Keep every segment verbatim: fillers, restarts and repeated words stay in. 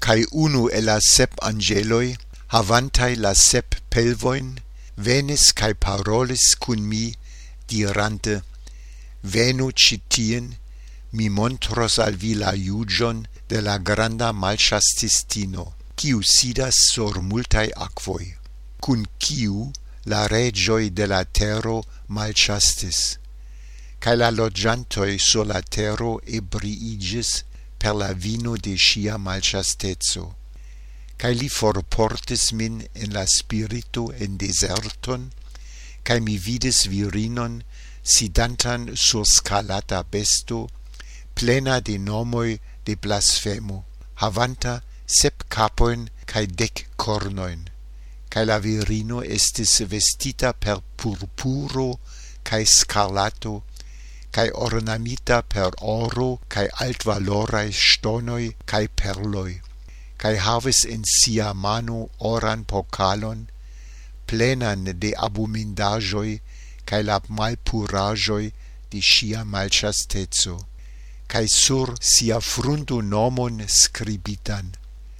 Cae unu el la sep angeloi, havantai la sep pelvoin, venis cae parolis cun mi, dirante, venu citien, mi montros al vi la iugion de la granda malchastistino, quiu sidas sur multae aquoi, cun quiu la regioi de la terro malchastis, cae la logiantoi sur la terro ebriigis per la vino de sia malchastezo, cae li forportis min en la spiritu en deserton, cae mi vidis virinon sidantan sur scalata besto, plena de nomoi de blasfemo, havanta sep capoin cae dec cornoin, cae la virino estis vestita per purpuro cae scarlato, cae ornamita per oro cae altvalorae stonoi cae perloi, cae havis in sia mano oran pokalon, plenan de abumindajoi cae la malpuragioi de sia malchastezo, cae sur sia frunto nomon scribitan,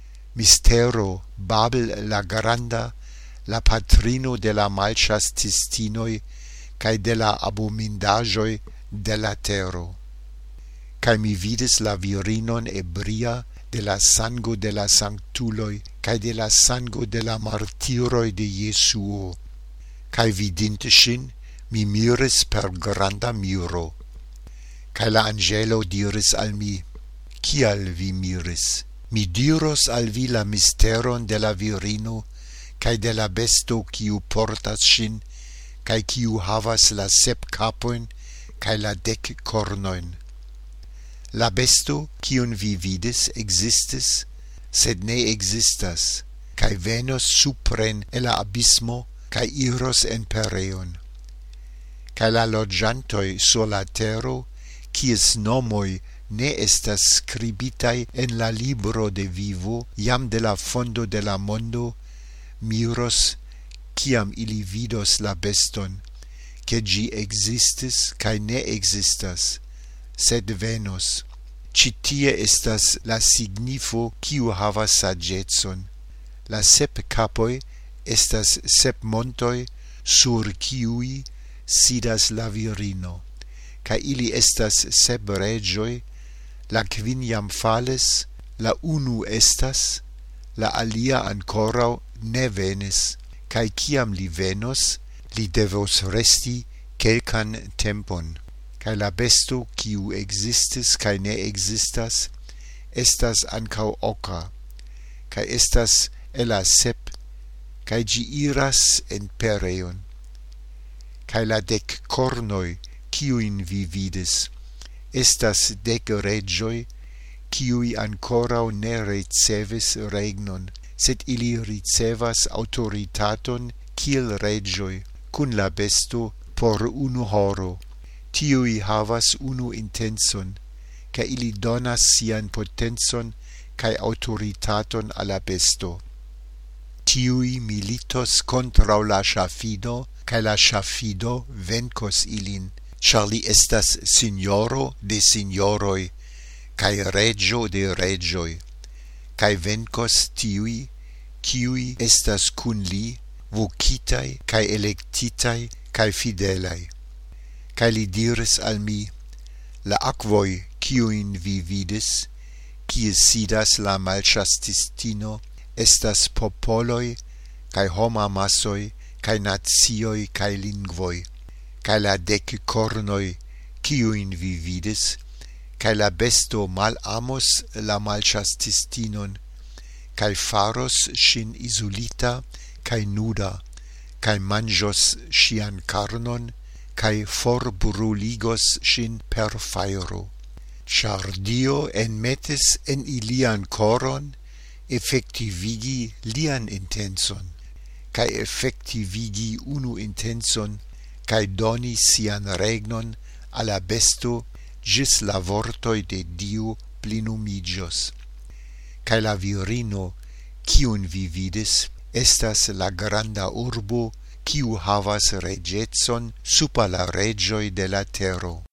Mistero Babel la granda, la patrino de la malchastistinoi cae de la abumindajoi de la terro. Cae mi vidis la virinon ebria de la sango de la sanctuloi cae de la sango de la martiroi de Jesuo. Cae vidinte shin, mi miris per granda miro. Cae la angelo diris al mi, Cial vi miris? Mi diros al vi la misteron de la virino, cae de la besto quiu portas shin, cae quiu havas la sep capoin, cae la dec cornoin. La besto, quiun vi vidis, existis, sed ne existas, cae venos supren el la abismo, cae iros en pereon. Cae la logiantoi sur la terro, quies nomoi ne estas scribitai en la libro de vivo, iam de la fondo de la mondo, miros, ciam ili vidos la beston, che gi existis cae ne existas, sed venos. Citie estas la signifo quiu havas sagetson. La sep capoi estas sep montoi sur quiui sidas la virino, cae ili estas sep regioi, la quiniam fales, la unu estas, la alia ancorau ne venis, cae ciam li venos, li devos resti quelcan tempon, cae la besto quiu existis cae ne existas, estas ancau oca, cae estas el la sep, cae gi iras en pereon. Cae la dec cornoi, quiuin vi vidis, estas dec regioi, quiui ancorau ne ricevis regnon, sed ili ricevas autoritaton kiel regioi, cun la besto por unu horo. Tiui havas unu intenson, ca ili donas sian potenson cae autoritaton alla besto. Tiui militos contrau la ŝafido, cae la ŝafido venkos ilin, char li estas signoro de signoroi, cae regio de regioi, cae venkos tiui, quiui estas cun li, vocitai, cae electitai, cae fidelai. Cae li diris al mi, la aquoi, quiuin vi vidis, kie sidas la malchastistino, estas popoloi, cae homa massoi, cae nazioi, cae lingvoi, cae la dec cornoi, quiuin vi vidis, cae la besto mal amos la malchastistinon, cae faros shin isolita, cae nuda, cae mangios shian carnon, cae forbruligos shin per fairo. Char Dio enmetis en ilian coron, effectivigi lian intenson, cae effectivigi unu intenson, cae doni sian regnon alla besto gis la vortoi de Dio plinumigios. Cae la virino, quiun vi vidis, estas la granda urbo, quiu havas regetson super la regioi de la terro.